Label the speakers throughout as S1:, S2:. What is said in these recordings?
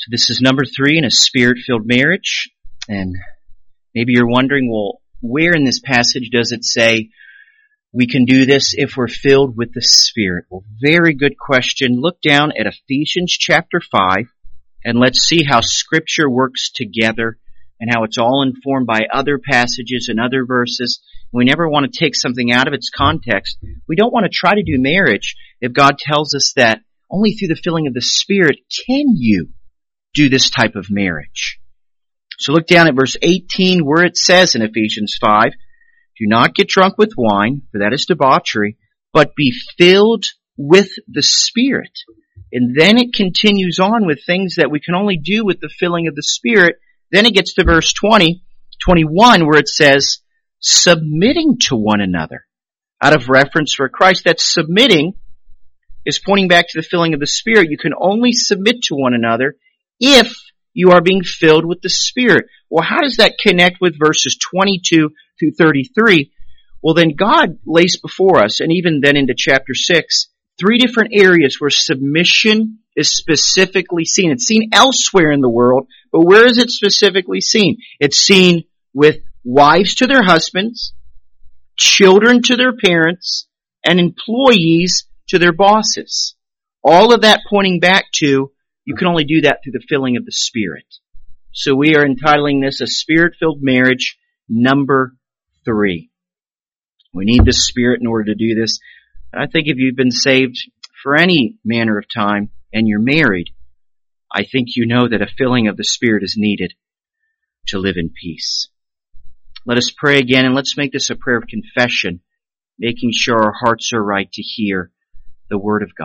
S1: This is number 3 in a Spirit-filled marriage. And maybe you're wondering, well, where in this passage does it say we can do this if we're filled with the Spirit? Well, very good question. Look down at Ephesians chapter 5, and let's see how Scripture works together and how it's all informed by other passages and other verses. We never want to take something out of its context. We don't want to try to do marriage if God tells us that only through the filling of the Spirit can you do this type of marriage. So look down at verse 18 where it says in Ephesians 5, do not get drunk with wine, for that is debauchery, but be filled with the Spirit. And then it continues on with things that we can only do with the filling of the Spirit. Then it gets to verse 21, where it says, submitting to one another. Out of reference for Christ, that submitting is pointing back to the filling of the Spirit. You can only submit to one another if you are being filled with the Spirit. Well, how does that connect with verses 22 through 33? Well, then God lays before us, and even then into chapter 6, 3 different areas where submission is specifically seen. It's seen elsewhere in the world, but where is it specifically seen? It's seen with wives to their husbands, children to their parents, and employees to their bosses. All of that pointing back to you can only do that through the filling of the Spirit. So we are entitling this a Spirit-filled marriage number 3. We need the Spirit in order to do this. I think if you've been saved for any manner of time and you're married, I think you know that a filling of the Spirit is needed to live in peace. Let us pray again, and let's make this a prayer of confession, making sure our hearts are right to hear the Word of God.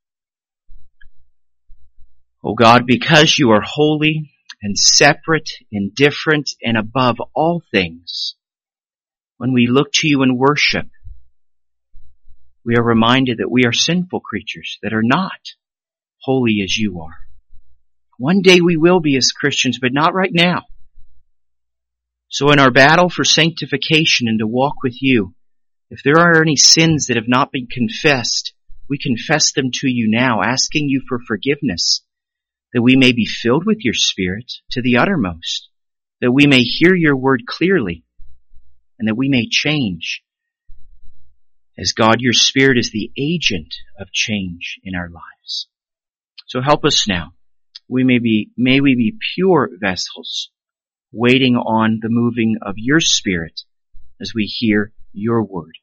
S1: Oh God, because you are holy and separate and different and above all things, when we look to you in worship, we are reminded that we are sinful creatures that are not holy as you are. One day we will be as Christians, but not right now. So in our battle for sanctification and to walk with you, if there are any sins that have not been confessed, we confess them to you now, asking you for forgiveness, that we may be filled with your Spirit to the uttermost, that we may hear your word clearly, and that we may change. As God, your Spirit is the agent of change in our lives. So help us now. May we be pure vessels, waiting on the moving of your Spirit as we hear your word.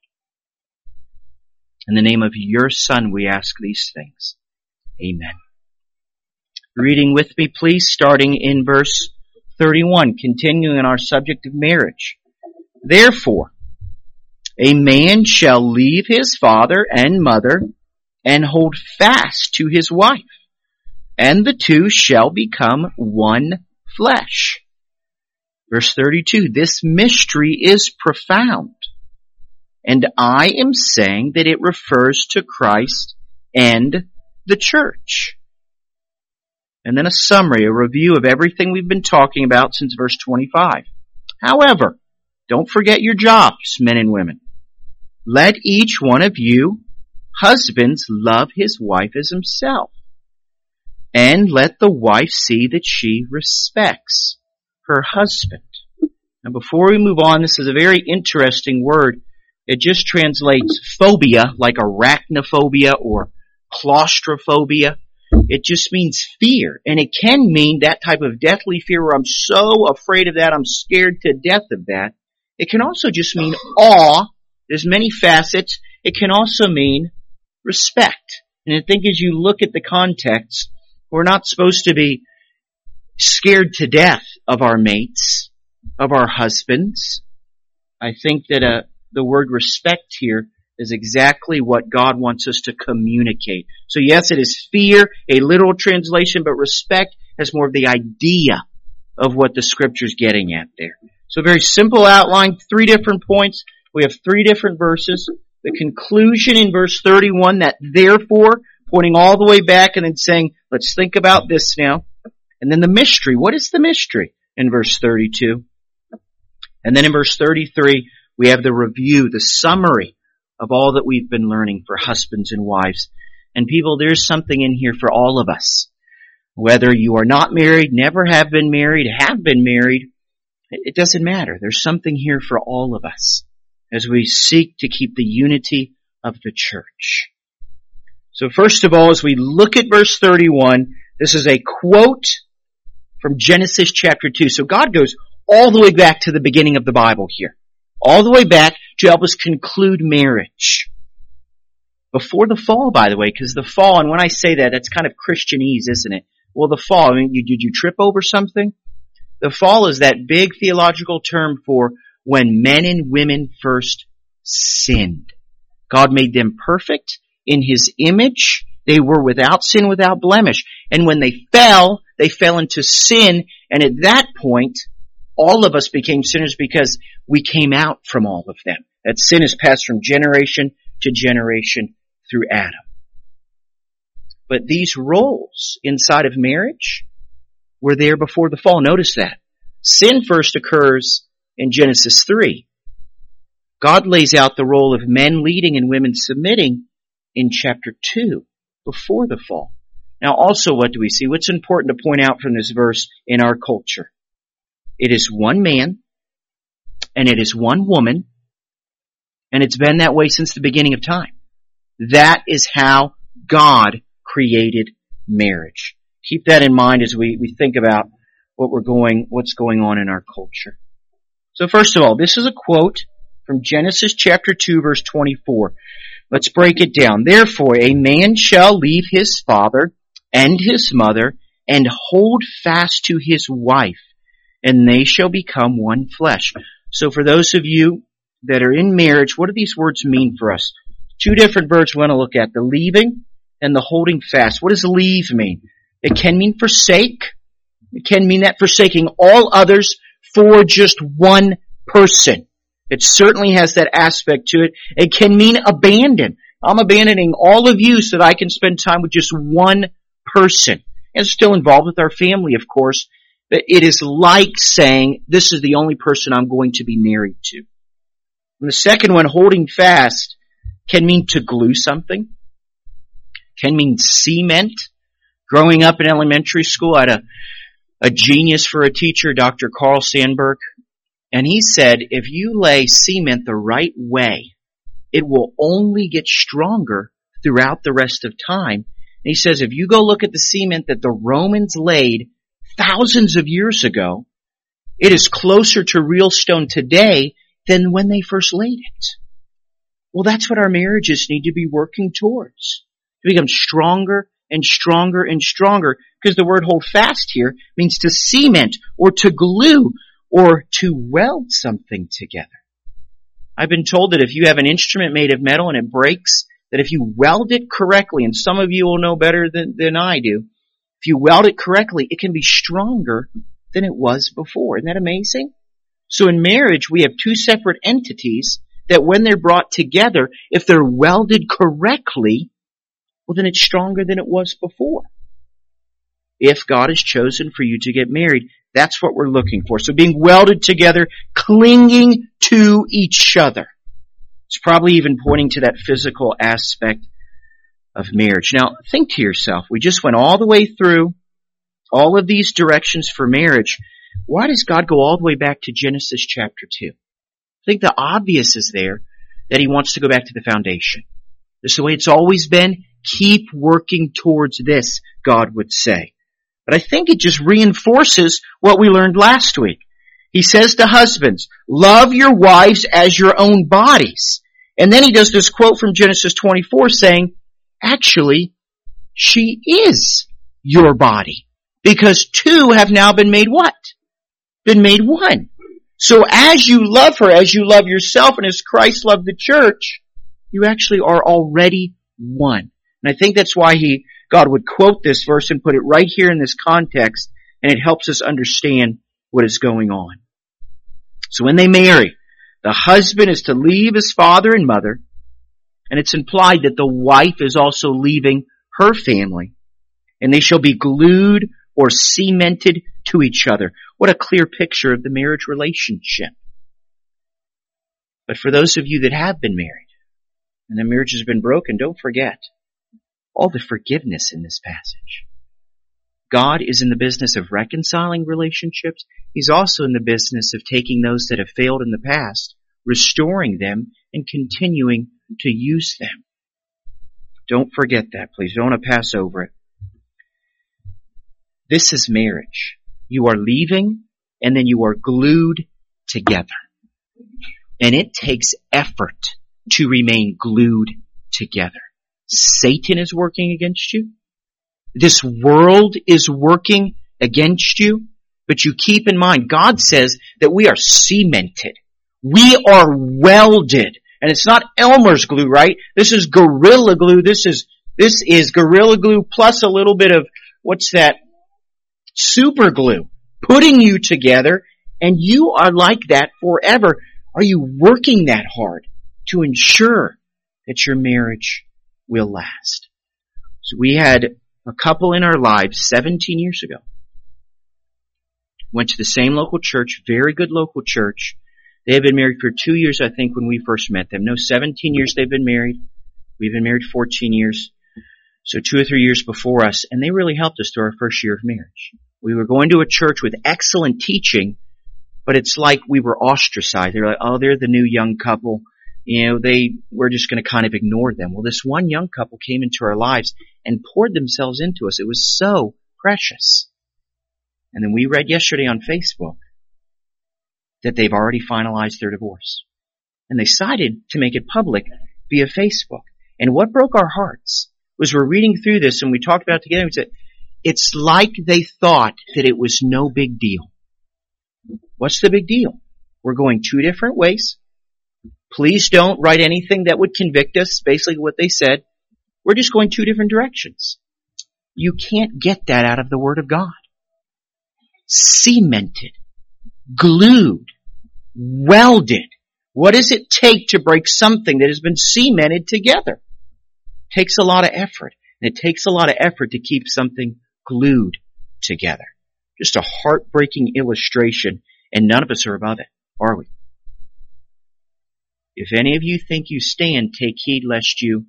S1: In the name of your Son, we ask these things. Amen. Reading with me, please, starting in verse 31, continuing on our subject of marriage. Therefore, a man shall leave his father and mother and hold fast to his wife, and the two shall become one flesh. Verse 32, this mystery is profound, and I am saying that it refers to Christ and the church. And then a summary, a review of everything we've been talking about since verse 25. However, don't forget your jobs, men and women. Let each one of you, husbands, love his wife as himself. And let the wife see that she respects her husband. Now before we move on, this is a very interesting word. It just translates phobia, like arachnophobia or claustrophobia. It just means fear. And it can mean that type of deathly fear where I'm so afraid of that, I'm scared to death of that. It can also just mean awe. There's many facets. It can also mean respect. And I think as you look at the context, we're not supposed to be scared to death of our mates, of our husbands. I think that the word respect here is exactly what God wants us to communicate. So yes, it is fear, a literal translation, but respect has more of the idea of what the Scripture's getting at there. So very simple outline, 3 different points. We have 3 different verses. The conclusion in verse 31, that therefore, pointing all the way back and then saying, let's think about this now. And then the mystery. What is the mystery? In verse 32. And then in verse 33, we have the review, the summary of all that we've been learning for husbands and wives. And people, there's something in here for all of us. Whether you are not married, never have been married, have been married, it doesn't matter. There's something here for all of us as we seek to keep the unity of the church. So first of all, as we look at verse 31, this is a quote from Genesis chapter 2. So God goes all the way back to the beginning of the Bible here. All the way back to help us conclude marriage. Before the fall, by the way, because the fall, and when I say that, that's kind of Christianese, isn't it? Well, the fall, I mean, did you trip over something? The fall is that big theological term for when men and women first sinned. God made them perfect in His image. They were without sin, without blemish. And when they fell into sin. And at that point, all of us became sinners because we came out from all of them. That sin is passed from generation to generation through Adam. But these roles inside of marriage were there before the fall. Notice that. Sin first occurs in Genesis 3. God lays out the role of men leading and women submitting in chapter 2, before the fall. Now also, what do we see? What's important to point out from this verse in our culture? It is one man, and it is one woman, and it's been that way since the beginning of time. That is how God created marriage. Keep that in mind as we think about what's going on in our culture. So first of all, this is a quote from Genesis chapter 2, verse 24. Let's break it down. Therefore, a man shall leave his father and his mother and hold fast to his wife, and they shall become one flesh. So for those of you that are in marriage, what do these words mean for us? Two different verbs we want to look at, the leaving and the holding fast. What does leave mean? It can mean forsake. It can mean that forsaking all others for just one person. It certainly has that aspect to it. It can mean abandon. I'm abandoning all of you so that I can spend time with just one person. And it's still involved with our family, of course. But it is like saying, this is the only person I'm going to be married to. And the second one, holding fast, can mean to glue something. Can mean cement. Growing up in elementary school, I had a genius for a teacher, Dr. Carl Sandburg. And he said, if you lay cement the right way, it will only get stronger throughout the rest of time. And he says, if you go look at the cement that the Romans laid thousands of years ago, it is closer to real stone today than when they first laid it. Well, that's what our marriages need to be working towards. To become stronger and stronger and stronger. Because the word hold fast here means to cement or to glue or to weld something together. I've been told that if you have an instrument made of metal and it breaks, that if you weld it correctly, and some of you will know better than I do, if you weld it correctly, it can be stronger than it was before. Isn't that amazing? So in marriage, we have two separate entities that when they're brought together, if they're welded correctly, well, then it's stronger than it was before. If God has chosen for you to get married, that's what we're looking for. So being welded together, clinging to each other. It's probably even pointing to that physical aspect of marriage. Now, think to yourself, we just went all the way through all of these directions for marriage. Why does God go all the way back to Genesis chapter 2? I think the obvious is there that He wants to go back to the foundation. This is the way it's always been. Keep working towards this, God would say. But I think it just reinforces what we learned last week. He says to husbands, love your wives as your own bodies. And then he does this quote from Genesis 24 saying, actually, she is your body. Because two have now been made what? Been made one. So as you love her, as you love yourself, and as Christ loved the church, you actually are already one. And I think that's why God would quote this verse and put it right here in this context, and it helps us understand what is going on. So when they marry, the husband is to leave his father and mother, and it's implied that the wife is also leaving her family, and they shall be glued or cemented to each other. What a clear picture of the marriage relationship. But for those of you that have been married, and the marriage has been broken, don't forget all the forgiveness in this passage. God is in the business of reconciling relationships. He's also in the business of taking those that have failed in the past, restoring them, and continuing to use them. Don't forget that, please. Don't want to pass over it. This is marriage. You are leaving, and then you are glued together. And it takes effort to remain glued together. Satan is working against you. This world is working against you. But you keep in mind, God says that we are cemented. We are welded. And it's not Elmer's glue, right? This is Gorilla Glue. This is Gorilla Glue plus a little bit of, what's that? Super glue. Putting you together, and you are like that forever. Are you working that hard to ensure that your marriage will last? So we had a couple in our lives 17 years ago. Went to the same local church, very good local church. They had been married for 2 years, I think, when we first met them. No, 17 years they've been married. We've been married 14 years. So 2 or 3 years before us, and they really helped us through our first year of marriage. We were going to a church with excellent teaching, but it's like we were ostracized. They're like, oh, they're the new young couple. We're just going to kind of ignore them. Well, this one young couple came into our lives and poured themselves into us. It was so precious. And then we read yesterday on Facebook that they've already finalized their divorce. And they decided to make it public via Facebook. And what broke our hearts was we're reading through this and we talked about it together and we said, it's like they thought that it was no big deal. What's the big deal? We're going 2 different ways. Please don't write anything that would convict us, basically what they said. We're just going 2 different directions. You can't get that out of the Word of God. Cemented, glued, welded. What does it take to break something that has been cemented together? It takes a lot of effort. And it takes a lot of effort to keep something glued together. Just a heartbreaking illustration, and none of us are above it, are we? If any of you think you stand, take heed lest you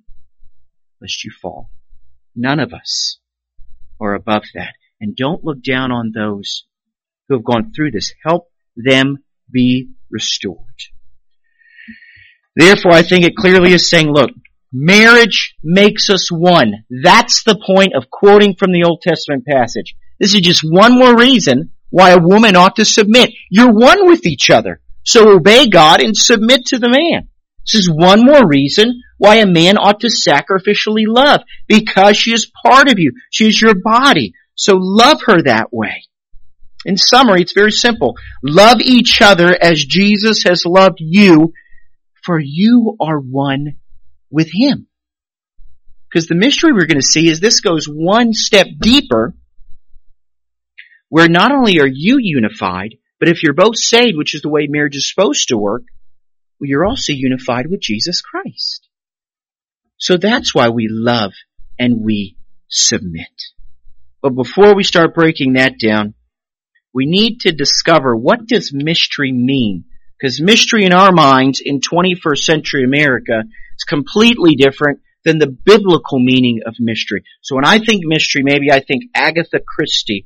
S1: fall. None of us are above that. And don't look down on those who have gone through this. Help them be restored. Therefore, I think it clearly is saying, look, marriage makes us one. That's the point of quoting from the Old Testament passage. This is just one more reason why a woman ought to submit. You're one with each other. So obey God and submit to the man. This is one more reason why a man ought to sacrificially love. Because she is part of you. She is your body. So love her that way. In summary, it's very simple. Love each other as Jesus has loved you, for you are one with Him. Because the mystery we're going to see is this goes one step deeper, where not only are you unified, but if you're both saved, which is the way marriage is supposed to work, well, you're also unified with Jesus Christ. So that's why we love and we submit. But before we start breaking that down, we need to discover, what does mystery mean? Because mystery in our minds in 21st century America is completely different than the biblical meaning of mystery. So when I think mystery, maybe I think Agatha Christie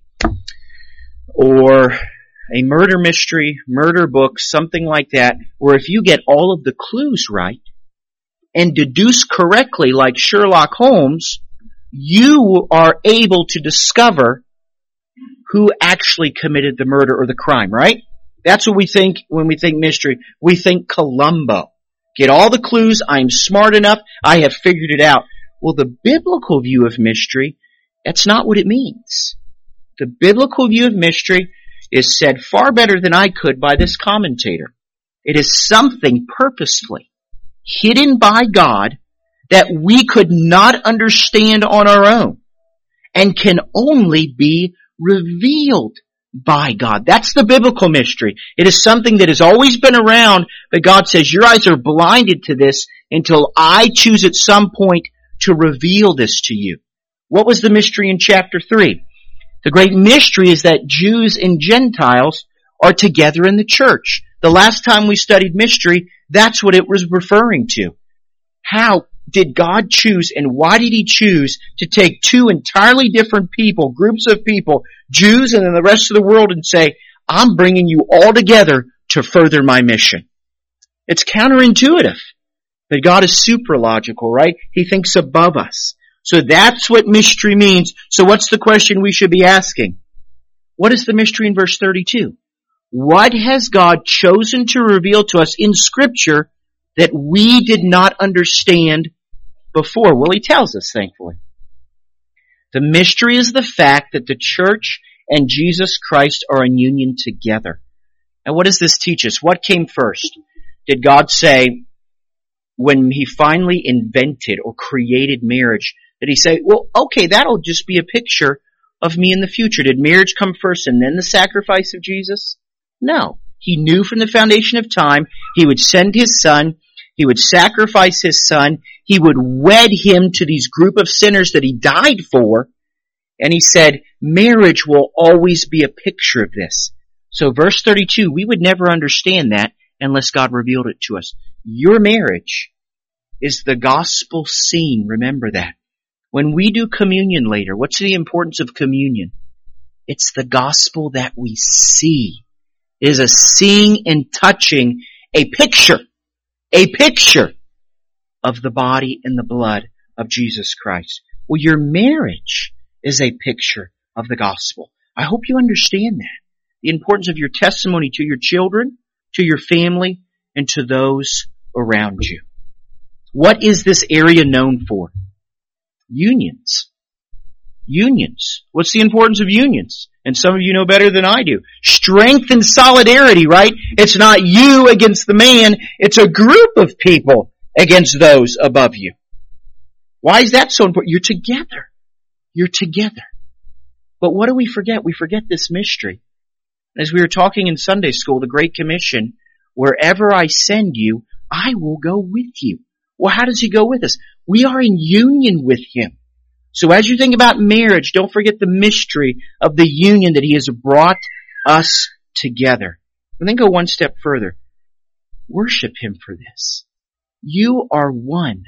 S1: or a murder mystery, murder book, something like that, where if you get all of the clues right and deduce correctly like Sherlock Holmes, you are able to discover who actually committed the murder or the crime, right? That's what we think when we think mystery. We think Columbo. Get all the clues, I'm smart enough, I have figured it out. Well, the biblical view of mystery, that's not what it means. The biblical view of mystery is said far better than I could by this commentator. It is something purposefully hidden by God that we could not understand on our own and can only be revealed by God. That's the biblical mystery. It is something that has always been around, but God says, your eyes are blinded to this until I choose at some point to reveal this to you. What was the mystery in chapter 3? The great mystery is that Jews and Gentiles are together in the church. The last time we studied mystery, that's what it was referring to. How did God choose, and why did He choose to take two entirely different people, groups of people, Jews and then the rest of the world, and say, I'm bringing you all together to further my mission? It's counterintuitive. But God is supralogical, right? He thinks above us. So that's what mystery means. So what's the question we should be asking? What is the mystery in verse 32? What has God chosen to reveal to us in Scripture that we did not understand before? Well, He tells us, thankfully. The mystery is the fact that the church and Jesus Christ are in union together. And what does this teach us? What came first? Did God say, when He finally invented or created marriage, did He say, well, okay, that'll just be a picture of me in the future? Did marriage come first and then the sacrifice of Jesus? No. He knew from the foundation of time He would send His Son, He would sacrifice His Son, He would wed Him to these group of sinners that He died for, and He said, marriage will always be a picture of this. So verse 32, we would never understand that unless God revealed it to us. Your marriage is the gospel scene. Remember that. When we do communion later, what's the importance of communion? It's the gospel that we see. It is a seeing and touching, a picture of the body and the blood of Jesus Christ. Well, your marriage is a picture of the gospel. I hope you understand that. The importance of your testimony to your children, to your family, and to those around you. What is this area known for? Unions. Unions. What's the importance of unions? And some of you know better than I do. Strength and solidarity, right? It's not you against the man. It's a group of people against those above you. Why is that so important? You're together. You're together. But what do we forget? We forget this mystery. As we were talking in Sunday school, the Great Commission, wherever I send you, I will go with you. Well, how does He go with us? We are in union with Him. So as you think about marriage, don't forget the mystery of the union that He has brought us together. And then go one step further. Worship Him for this. You are one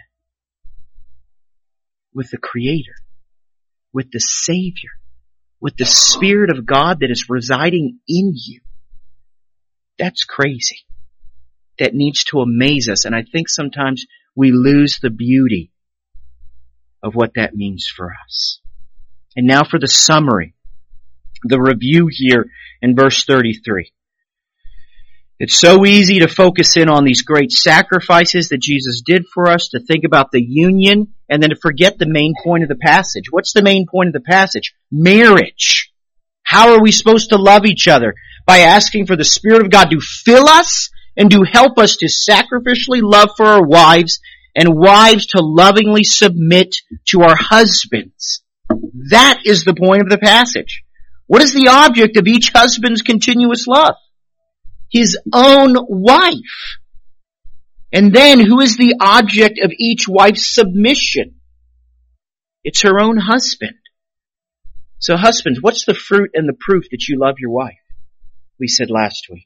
S1: with the Creator, with the Savior, with the Spirit of God that is residing in you. That's crazy. That needs to amaze us. And I think sometimes we lose the beauty of what that means for us. And now for the summary, the review here in verse 33. It's so easy to focus in on these great sacrifices that Jesus did for us, to think about the union, and then to forget the main point of the passage. What's the main point of the passage? Marriage. How are we supposed to love each other? By asking for the Spirit of God to fill us and to help us to sacrificially love for our wives, and wives to lovingly submit to our husbands. That is the point of the passage. What is the object of each husband's continuous love? His own wife. And then who is the object of each wife's submission? It's her own husband. So husbands, what's the fruit and the proof that you love your wife? We said last week.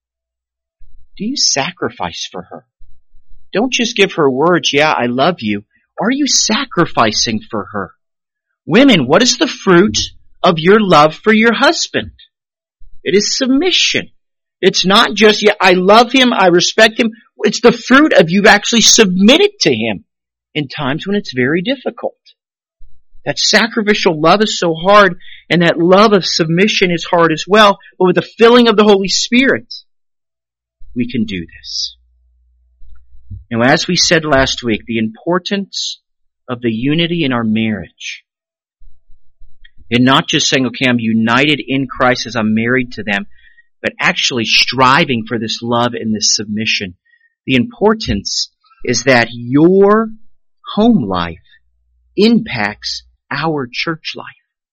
S1: Do you sacrifice for her? Don't just give her words, yeah, I love you. Are you sacrificing for her? Women, what is the fruit of your love for your husband? It is submission. It's not just, yeah, I love him, I respect him. It's the fruit of you've actually submitted to him in times when it's very difficult. That sacrificial love is so hard, and that love of submission is hard as well. But with the filling of the Holy Spirit, we can do this. Now, as we said last week, the importance of the unity in our marriage, and not just saying, okay, I'm united in Christ as I'm married to them, but actually striving for this love and this submission. The importance is that your home life impacts our church life.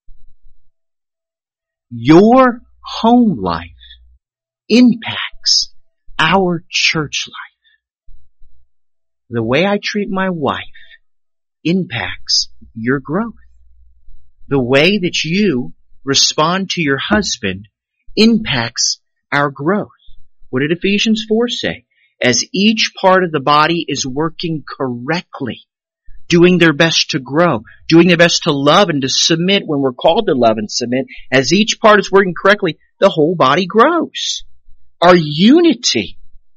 S1: Your home life impacts our church life. The way I treat my wife impacts your growth. The way that you respond to your husband impacts our growth. What did Ephesians 4 say? As each part of the body is working correctly, doing their best to grow, doing their best to love and to submit when we're called to love and submit. As each part is working correctly, the whole body grows. Our unity.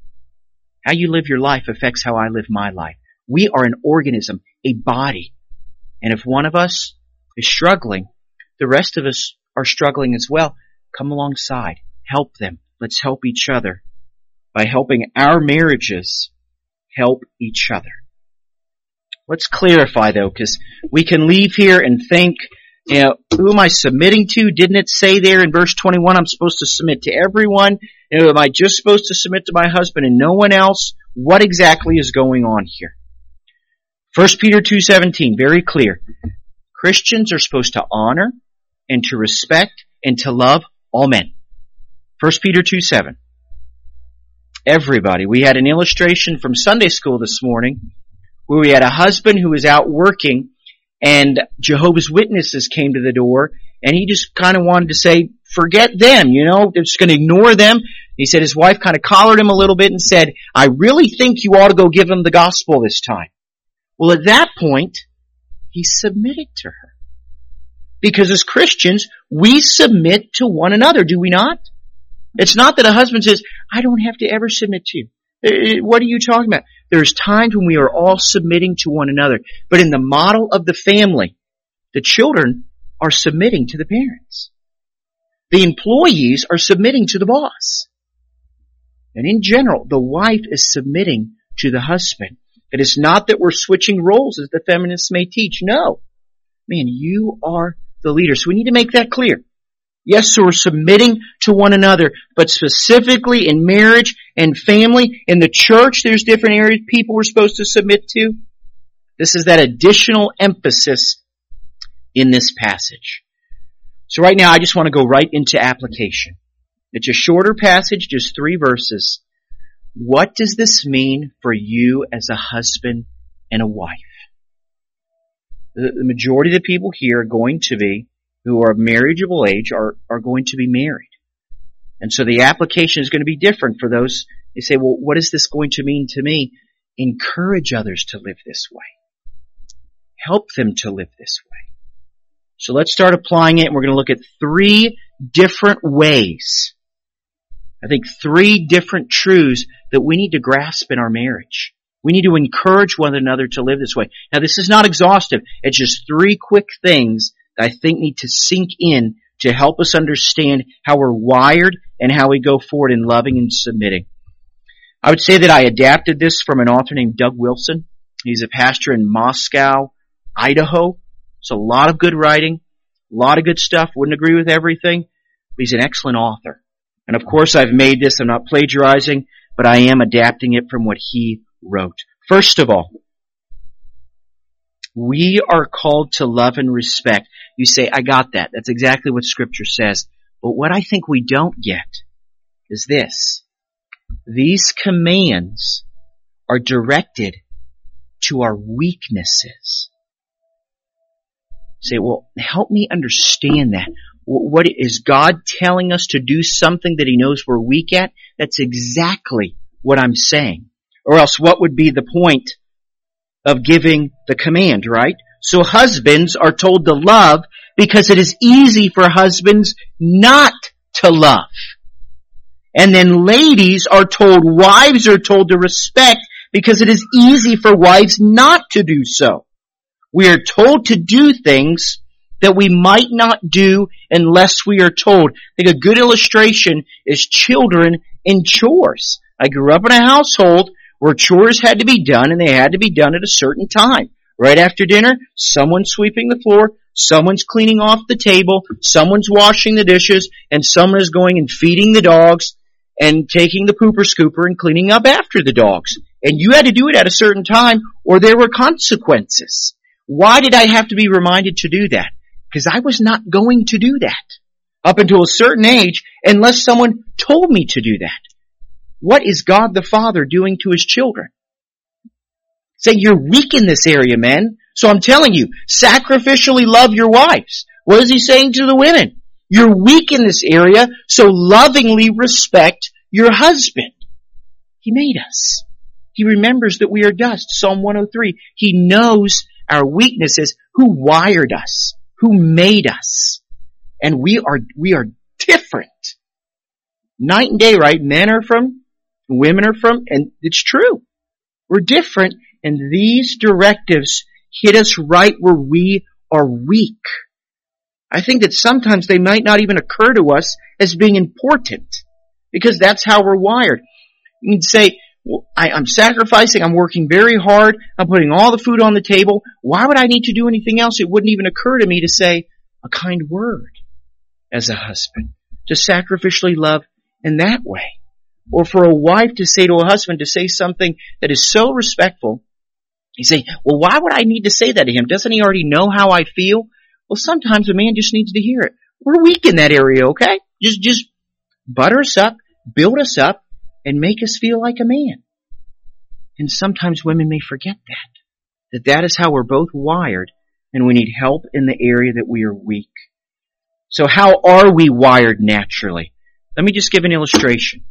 S1: How you live your life affects how I live my life. We are an organism, a body. And if one of us is struggling, the rest of us are struggling as well. Come alongside. Help them. Let's help each other. By helping our marriages, help each other. Let's clarify though, because we can leave here and think, who am I submitting to? Didn't it say there in verse 21, I'm supposed to submit to everyone? Am I just supposed to submit to my husband and no one else? What exactly is going on here? 1 Peter 2:17, very clear. Christians are supposed to honor and to respect and to love all men. 1 Peter 2:7. Everybody. We had an illustration from Sunday school this morning where we had a husband who was out working and Jehovah's Witnesses came to the door and he just kind of wanted to say, forget them, they're just going to ignore them. He said his wife kind of collared him a little bit and said, I really think you ought to go give them the gospel this time. Well, at that point, he submitted to her. Because as Christians, we submit to one another, do we not? It's not that a husband says, I don't have to ever submit to you. What are you talking about? There's times when we are all submitting to one another. But in the model of the family, the children are submitting to the parents. The employees are submitting to the boss. And in general, the wife is submitting to the husband. It is not that we're switching roles as the feminists may teach. No. Man, you are the leader. So we need to make that clear. Yes, so we're submitting to one another, but specifically in marriage and family, in the church, there's different areas people we're supposed to submit to. This is that additional emphasis in this passage. So right now, I just want to go right into application. It's a shorter passage, just 3 verses. What does this mean for you as a husband and a wife? The majority of the people here are going to be, who are of marriageable age, are going to be married. And so the application is going to be different for those. They say, well, what is this going to mean to me? Encourage others to live this way. Help them to live this way. So let's start applying it, and we're going to look at 3 different ways. I think 3 different truths that we need to grasp in our marriage. We need to encourage one another to live this way. Now, this is not exhaustive. It's just 3 quick things that I think need to sink in to help us understand how we're wired and how we go forward in loving and submitting. I would say that I adapted this from an author named Doug Wilson. He's a pastor in Moscow, Idaho. It's a lot of good writing, a lot of good stuff. Wouldn't agree with everything, but he's an excellent author. And of course, I've made this. I'm not plagiarizing, but I am adapting it from what he wrote. First of all, we are called to love and respect. You say, I got that. That's exactly what Scripture says. But what I think we don't get is this. These commands are directed to our weaknesses. You say, well, help me understand that. What is God telling us to do something that He knows we're weak at? That's exactly what I'm saying. Or else what would be the point of giving the command, right? So husbands are told to love because it is easy for husbands not to love. And then ladies are told, wives are told to respect because it is easy for wives not to do so. We are told to do things that we might not do unless we are told. I think a good illustration is children in chores. I grew up in a household where chores had to be done, and they had to be done at a certain time. Right after dinner, someone's sweeping the floor, someone's cleaning off the table, someone's washing the dishes, and someone is going and feeding the dogs and taking the pooper scooper and cleaning up after the dogs. And you had to do it at a certain time, or there were consequences. Why did I have to be reminded to do that? Because I was not going to do that up until a certain age unless someone told me to do that. What is God the Father doing to His children? Saying, you're weak in this area, men. So I'm telling you, sacrificially love your wives. What is He saying to the women? You're weak in this area, so lovingly respect your husband. He made us. He remembers that we are dust. Psalm 103. He knows our weakness is who wired us, who made us. And we are different. Night and day, right? Men are from, women are from, and it's true. We're different, and these directives hit us right where we are weak. I think that sometimes they might not even occur to us as being important, because that's how we're wired. You can say, well, I'm sacrificing, I'm working very hard, I'm putting all the food on the table. Why would I need to do anything else? It wouldn't even occur to me to say a kind word as a husband, to sacrificially love in that way. Or for a wife to say to a husband, to say something that is so respectful. You say, well, why would I need to say that to him? Doesn't he already know how I feel? Well, sometimes a man just needs to hear it. We're weak in that area, okay? Just butter us up, build us up, and make us feel like a man. And sometimes women may forget that is how we're both wired, and we need help in the area that we are weak. So how are we wired naturally? Let me just give an illustration.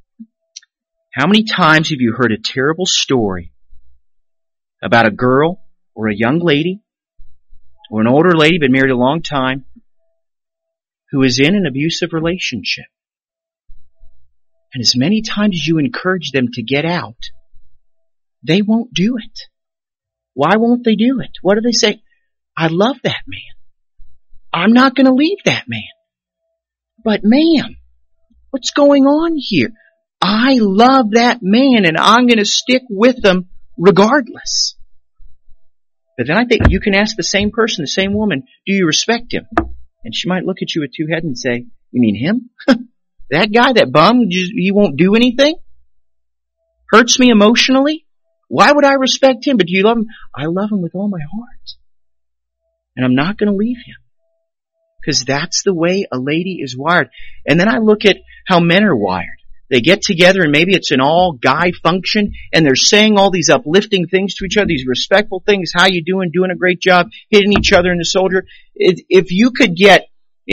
S1: How many times have you heard a terrible story about a girl or a young lady or an older lady, been married a long time, who is in an abusive relationship? And as many times as you encourage them to get out, they won't do it. Why won't they do it? What do they say? I love that man. I'm not going to leave that man. But ma'am, what's going on here? I love that man and I'm going to stick with him regardless. But then I think you can ask the same person, the same woman, do you respect him? And she might look at you with two heads and say, you mean him? That guy, that bum, he won't do anything? Hurts me emotionally? Why would I respect him? But do you love him? I love him with all my heart. And I'm not going to leave him. Because that's the way a lady is wired. And then I look at how men are wired. They get together and maybe it's an all-guy function and they're saying all these uplifting things to each other, these respectful things, how you doing a great job, hitting each other in the shoulder. If you could get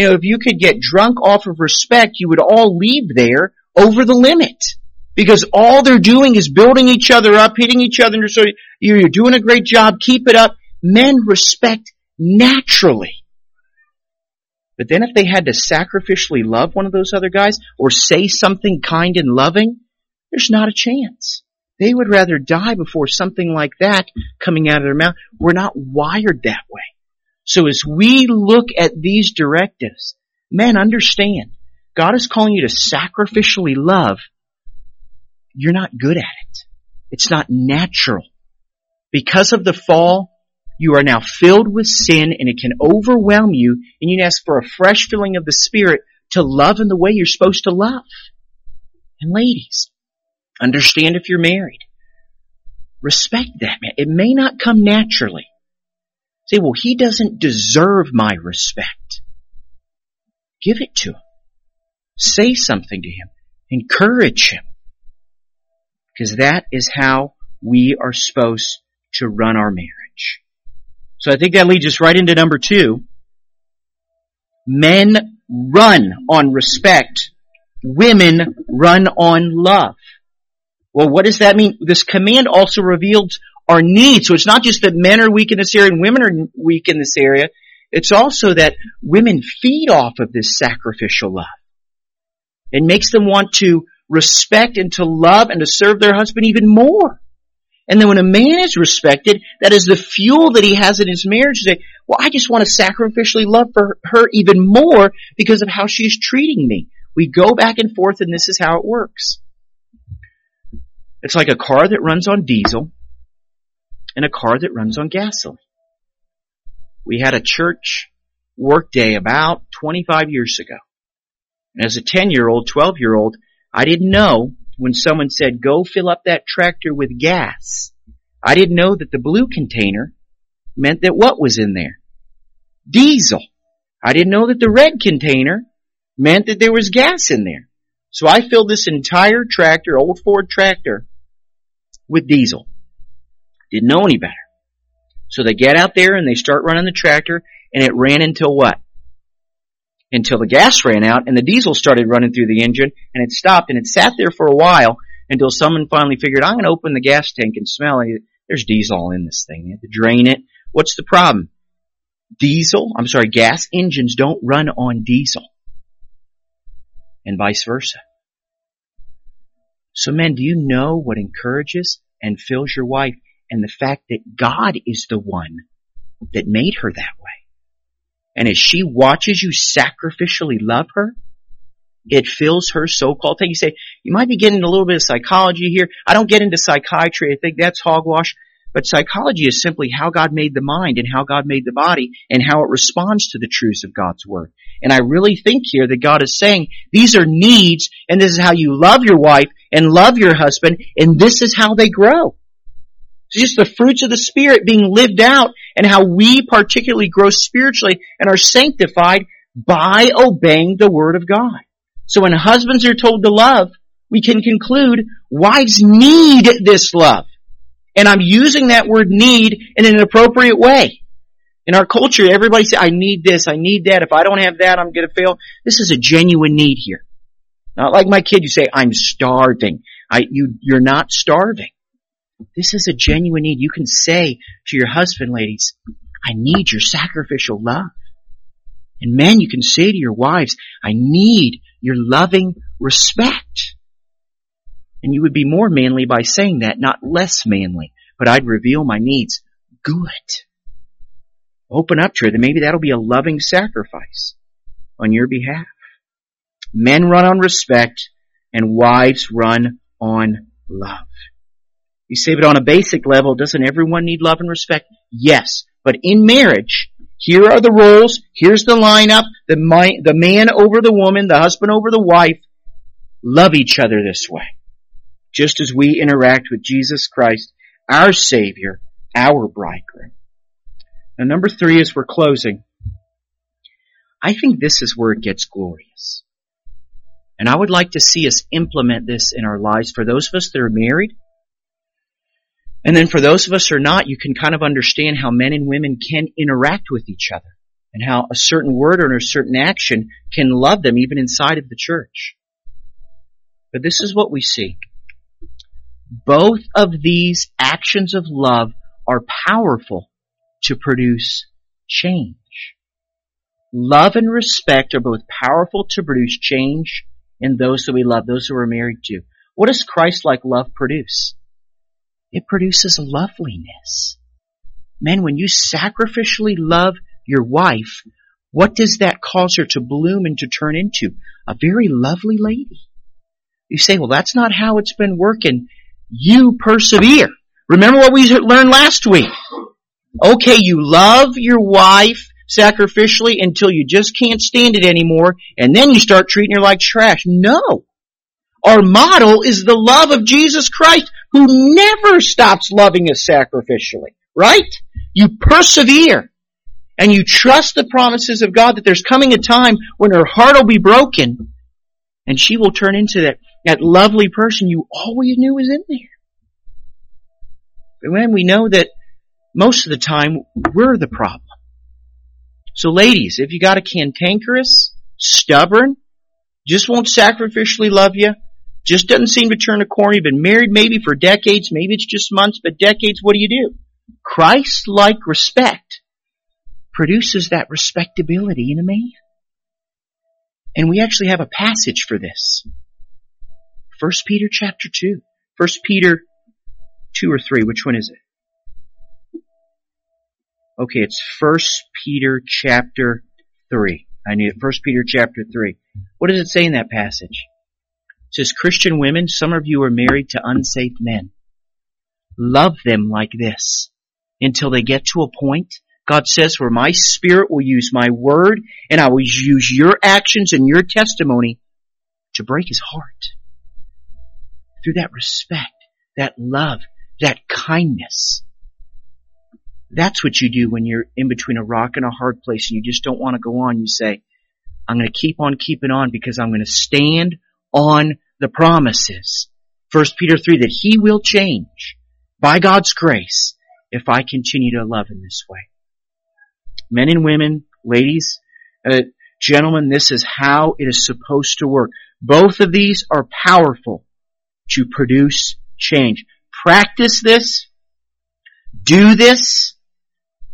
S1: drunk off of respect, you would all leave there over the limit. Because all they're doing is building each other up, hitting each other in the shoulder. You're doing a great job, keep it up. Men respect naturally. But then if they had to sacrificially love one of those other guys or say something kind and loving, there's not a chance. They would rather die before something like that coming out of their mouth. We're not wired that way. So as we look at these directives, men, understand, God is calling you to sacrificially love. You're not good at it. It's not natural. Because of the fall, you are now filled with sin and it can overwhelm you, and you can ask for a fresh filling of the Spirit to love in the way you're supposed to love. And ladies, understand if you're married. Respect that man. It may not come naturally. Say, well, he doesn't deserve my respect. Give it to him. Say something to him. Encourage him. Because that is how we are supposed to run our marriage. So I think that leads us right into number 2. Men run on respect. Women run on love. Well, what does that mean? This command also reveals our needs. So it's not just that men are weak in this area and women are weak in this area. It's also that women feed off of this sacrificial love. It makes them want to respect and to love and to serve their husband even more. And then when a man is respected, that is the fuel that he has in his marriage to say, well, I just want to sacrificially love for her even more because of how she's treating me. We go back and forth and this is how it works. It's like a car that runs on diesel and a car that runs on gasoline. We had a church work day about 25 years ago. And as a 10-year-old, 12-year-old, I didn't know when someone said, go fill up that tractor with gas. I didn't know that the blue container meant that what was in there? Diesel. I didn't know that the red container meant that there was gas in there. So I filled this entire tractor, old Ford tractor, with diesel. Didn't know any better. So they get out there and they start running the tractor, and it ran until what? Until the gas ran out and the diesel started running through the engine, and it stopped, and it sat there for a while until someone finally figured, I'm going to open the gas tank and smell it. There's diesel in this thing. They had to drain it, What's the problem? Gas engines don't run on diesel. And vice versa. So men, do you know what encourages and fills your wife? And the fact that God is the one that made her that way. And as she watches you sacrificially love her, it fills her so-called thing. You say, you might be getting a little bit of psychology here. I don't get into psychiatry. I think that's hogwash. But psychology is simply how God made the mind and how God made the body and how it responds to the truths of God's Word. And I really think here that God is saying these are needs, and this is how you love your wife and love your husband, and this is how they grow. It's just the fruits of the Spirit being lived out, and how we particularly grow spiritually and are sanctified by obeying the Word of God. So when husbands are told to love, we can conclude wives need this love. And I'm using that word need in an appropriate way. In our culture, everybody says, I need this, I need that. If I don't have that, I'm going to fail. This is a genuine need here. Not like my kid, you say, I'm starving. You're not starving. This is a genuine need. You can say to your husband, ladies, I need your sacrificial love. And men, you can say to your wives, I need your loving respect. And you would be more manly by saying that, not less manly. But I'd reveal my needs. Good. Open up to her. Then maybe that'll be a loving sacrifice on your behalf. Men run on respect and wives run on love. You say, but on a basic level, doesn't everyone need love and respect? Yes. But in marriage, here are the roles. Here's the lineup. The man over the woman, the husband over the wife. Love each other this way. Just as we interact with Jesus Christ, our Savior, our bridegroom. Now, number 3, as we're closing, I think this is where it gets glorious. And I would like to see us implement this in our lives. For those of us that are married, and then for those of us who are not, you can kind of understand how men and women can interact with each other, and how a certain word or a certain action can love them even inside of the church. But this is what we see. Both of these actions of love are powerful to produce change. Love and respect are both powerful to produce change in those that we love, those who we're married to. What does Christ-like love produce? It produces loveliness. Men, when you sacrificially love your wife, what does that cause her to bloom and to turn into? A very lovely lady. You say, well, that's not how it's been working. You persevere. Remember what we learned last week. Okay, you love your wife sacrificially until you just can't stand it anymore, and then you start treating her like trash. No. Our model is the love of Jesus Christ, who never stops loving us sacrificially. Right? You persevere, and you trust the promises of God that there's coming a time when her heart will be broken, and she will turn into that lovely person you always knew was in there. But when we know that most of the time we're the problem. So ladies, if you got a cantankerous, stubborn, just won't sacrificially love you, just doesn't seem to turn a corner, you've been married maybe for decades, maybe it's just months, but decades, what do? Christ-like respect produces that respectability in a man. And we actually have a passage for this. 1 Peter chapter 2. 1 Peter 2 or 3. Which one is it? Okay, it's 1 Peter chapter 3. I knew it. 1 Peter chapter 3. What does it say in that passage? It says, Christian women, some of you are married to unsaved men. Love them like this until they get to a point, God says, where my Spirit will use my word and I will use your actions and your testimony to break his heart. Through that respect, that love, that kindness. That's what you do when you're in between a rock and a hard place and you just don't want to go on. You say, I'm going to keep on keeping on because I'm going to stand on the promises. 1 Peter 3, that he will change by God's grace if I continue to love in this way. Men and women, ladies, gentlemen, this is how it is supposed to work. Both of these are powerful to produce change. Practice this. Do this.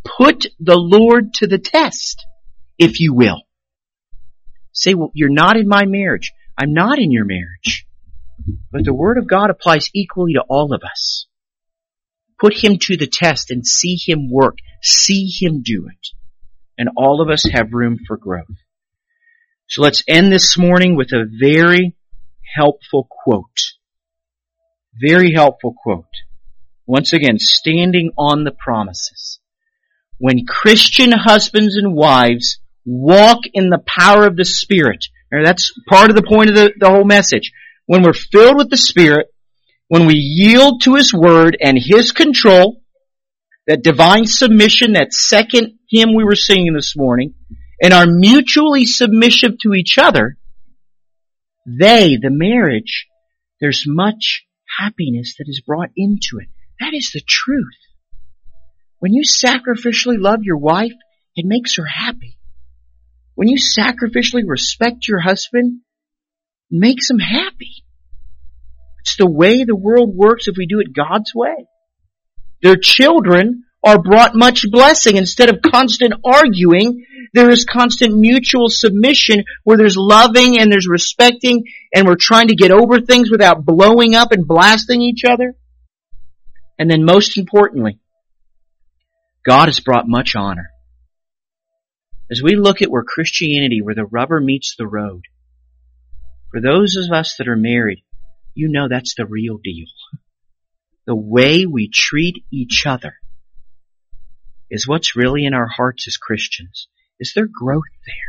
S1: put the Lord to the test, if you will. Say, well, you're not in my marriage. I'm not in your marriage. But the Word of God applies equally to all of us. Put Him to the test and see Him work. See Him do it. And all of us have room for growth. So let's end this morning with a very helpful quote. Very helpful quote. Once again, standing on the promises. When Christian husbands and wives walk in the power of the Spirit, and that's part of the point of the whole message. When we're filled with the Spirit, when we yield to His Word and His control, that divine submission, that second hymn we were singing this morning, and are mutually submissive to each other, the marriage, there's much happiness that is brought into it. That is the truth. When you sacrificially love your wife, it makes her happy. When you sacrificially respect your husband, it makes him happy. It's the way the world works if we do it God's way. Their children are brought much blessing. Instead of constant arguing, there is constant mutual submission where there's loving and there's respecting and we're trying to get over things without blowing up and blasting each other. And then most importantly, God has brought much honor. As we look at where Christianity, where the rubber meets the road, for those of us that are married, you know that's the real deal. The way we treat each other is what's really in our hearts as Christians. Is there growth there?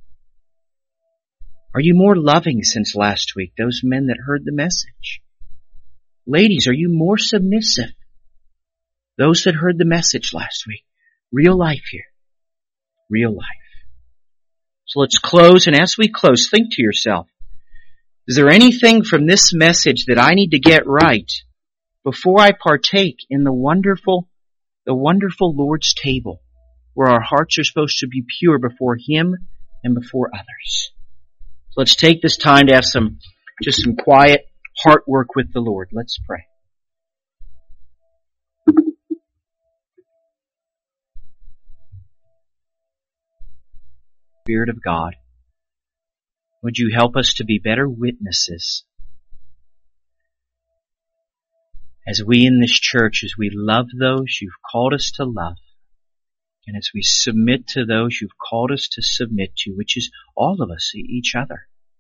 S1: Are you more loving since last week, those men that heard the message? Ladies, are you more submissive? Those that heard the message last week. Real life here. Real life. So let's close, and as we close, think to yourself, is there anything from this message that I need to get right before I partake in the wonderful Lord's table, where our hearts are supposed to be pure before Him and before others? So let's take this time to have some quiet heart work with the Lord. Let's pray. Spirit of God, would you help us to be better witnesses as we in this church, as we love those you've called us to love, and as we submit to those you've called us to submit to, which is all of us, each other.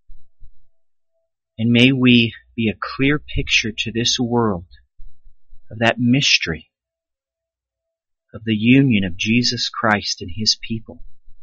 S1: And may we be a clear picture to this world of that mystery of the union of Jesus Christ and His people.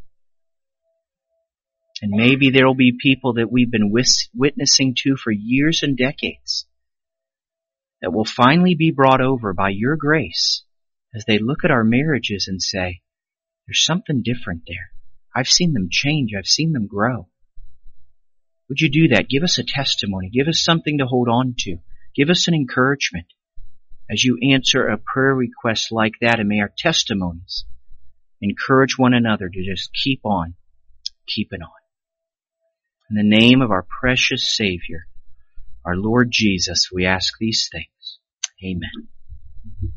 S1: And maybe there will be people that we've been witnessing to for years and decades that will finally be brought over by your grace as they look at our marriages and say, there's something different there. I've seen them change. I've seen them grow. Would you do that? Give us a testimony. Give us something to hold on to. Give us an encouragement as you answer a prayer request like that, and may our testimonies encourage one another to just keep on, keeping on. In the name of our precious Savior, our Lord Jesus, we ask these things. Amen.